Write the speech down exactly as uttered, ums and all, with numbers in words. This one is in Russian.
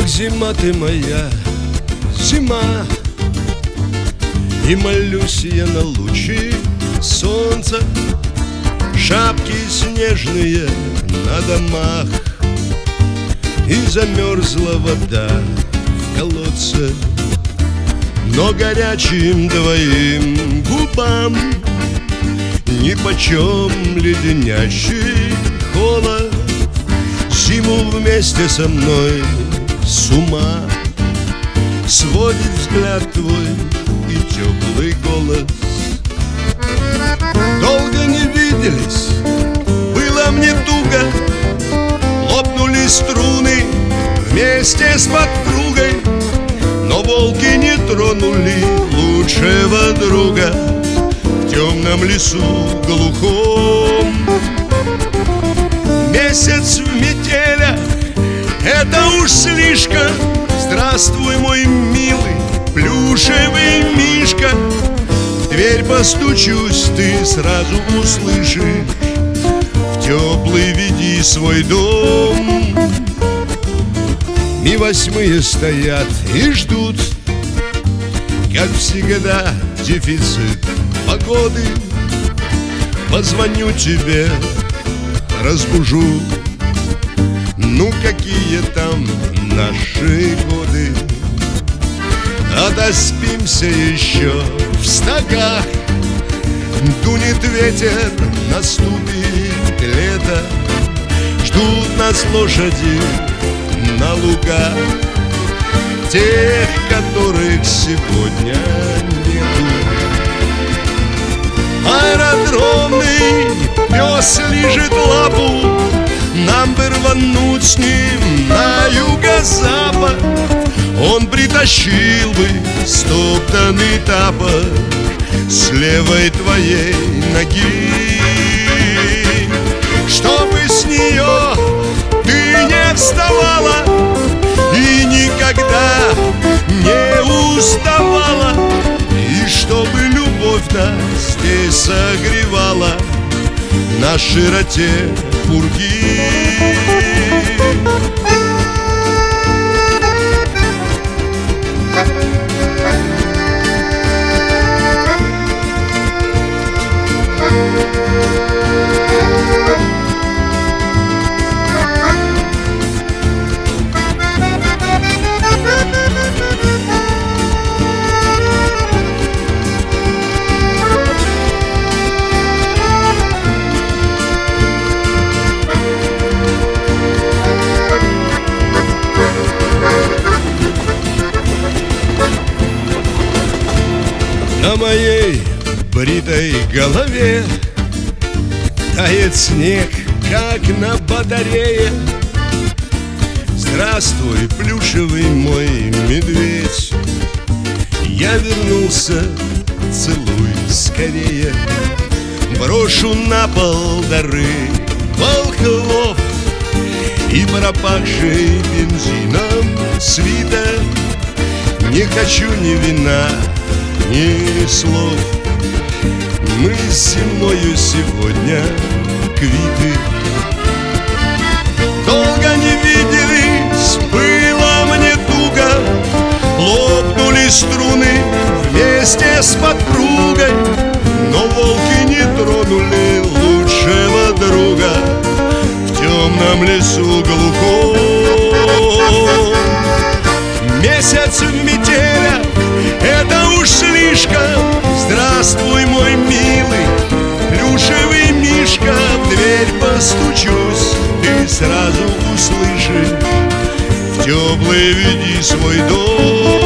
Ох, зима ты моя, зима, и молюсь я на лучи солнца. Шапки снежные на домах, и замерзла вода в колодце. Но горячим твоим губам нипочем леденящий холод. Зиму вместе со мной с ума сводит взгляд твой и теплый голос. Долго не виделись, было мне туго, лопнули струны вместе с подругой. Но волки не тронули лучшего друга в темном лесу глухом. Месяц в метелях — это уж слишком. Здравствуй, мой милый плюшевый мишка. В дверь постучусь, ты сразу услышишь. В теплый веди свой дом. Ми восьмые стоят и ждут, как всегда, дефицит погоды. Позвоню тебе, разбужу. Ну, какие там наши годы? Отоспимся еще в стогах. Дунет ветер, наступит лето. Ждут нас лошади на лугах, тех, которых сегодня нету. Аэродромный пес лижет лапу, нам бы рвануть с ним на юго-запад. Он притащил бы стоптанный тапок с левой твоей ноги, чтобы с нее ты не вставала и никогда не уставала, и чтобы любовь нас здесь согревала на широте пурги. На моей бритой голове тает снег, как на батарее. Здравствуй, плюшевый мой медведь. Я вернулся, целуй скорее. Брошу на пол дары волхвов и пропахший бензином свитер. Не хочу ни вина, ни слов. Мы с зимою сегодня квиты. Долго не виделись, было мне туго. Лопнули струны вместе с подругой. Но волки не тронули лучшего друга в темном лесу глухом. Месяц в метелях — это уж слишком. Здравствуй, мой милый плюшевый мишка. В дверь постучусь, ты сразу услышишь. В теплый веди свой дом.